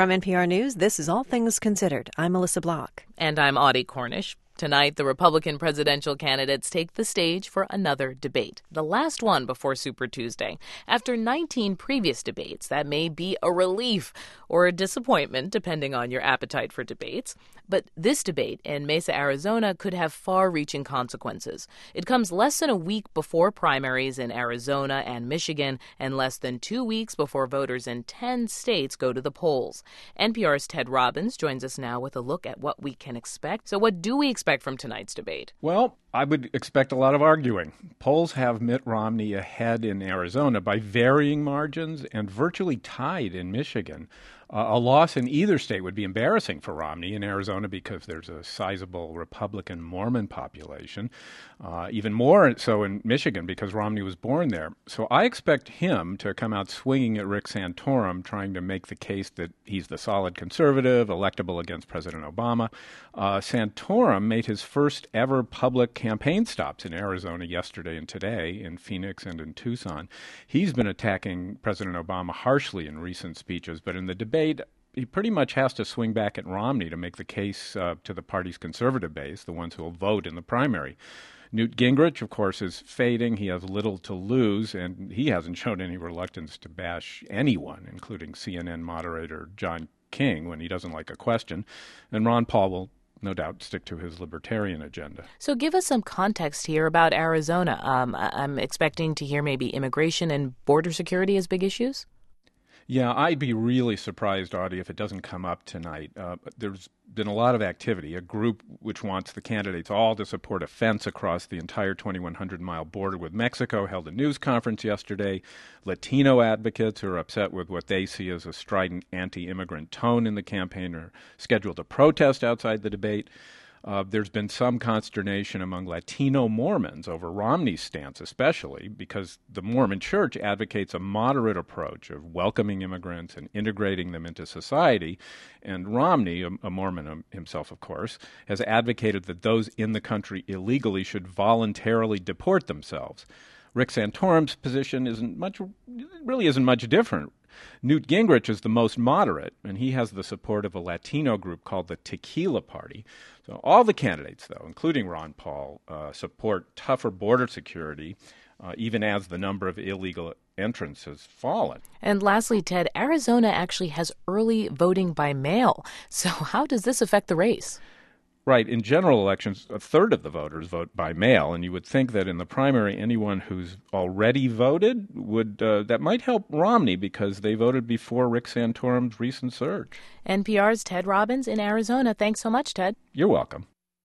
From NPR News, this is All Things Considered. I'm Melissa Block. And I'm Audie Cornish. Tonight, the Republican presidential candidates take the stage for another debate, the last one before Super Tuesday. After 19 previous debates, that may be a relief or a disappointment, depending on your appetite for debates. But this debate in Mesa, Arizona, could have far-reaching consequences. It comes less than a week before primaries in Arizona and Michigan, and less than 2 weeks before voters in 10 states go to the polls. NPR's Ted Robbins joins us now with a look at what we can expect. So what do we expect from tonight's debate? Well, I would expect a lot of arguing. Polls have Mitt Romney ahead in Arizona by varying margins and virtually tied in Michigan. A loss in either state would be embarrassing for Romney. In Arizona because there's a sizable Republican Mormon population. Even more so in Michigan because Romney was born there. So I expect him to come out swinging at Rick Santorum, trying to make the case that he's the solid conservative, electable against President Obama. Santorum made his first ever public campaign stops in Arizona yesterday and today, in Phoenix and in Tucson. He's been attacking President Obama harshly in recent speeches, but in the debate, he pretty much has to swing back at Romney to make the case to the party's conservative base, the ones who will vote in the primary. Newt Gingrich, of course, is fading. He has little to lose, and he hasn't shown any reluctance to bash anyone, including CNN moderator John King, when he doesn't like a question. And Ron Paul will no doubt stick to his libertarian agenda. So give us some context here about Arizona. I'm expecting to hear maybe immigration and border security as big issues? Yeah, I'd be really surprised, Audie, if it doesn't come up tonight. There's been a lot of activity. A group which wants the candidates all to support a fence across the entire 2,100-mile border with Mexico held a news conference yesterday. Latino advocates who are upset with what they see as a strident anti-immigrant tone in the campaign are scheduled to protest outside the debate. There's been some consternation among Latino Mormons over Romney's stance, especially because the Mormon Church advocates a moderate approach of welcoming immigrants and integrating them into society. And Romney, a Mormon himself, of course, has advocated that those in the country illegally should voluntarily deport themselves. Rick Santorum's position really isn't much different. Newt Gingrich is the most moderate, and he has the support of a Latino group called the Tequila Party. So all the candidates, though, including Ron Paul, support tougher border security, even as the number of illegal entrants has fallen. And lastly, Ted, Arizona actually has early voting by mail. So how does this affect the race? Right. In general elections, a third of the voters vote by mail, and you would think that in the primary, anyone who's already voted would that might help Romney because they voted before Rick Santorum's recent surge. NPR's Ted Robbins in Arizona. Thanks so much, Ted. You're welcome.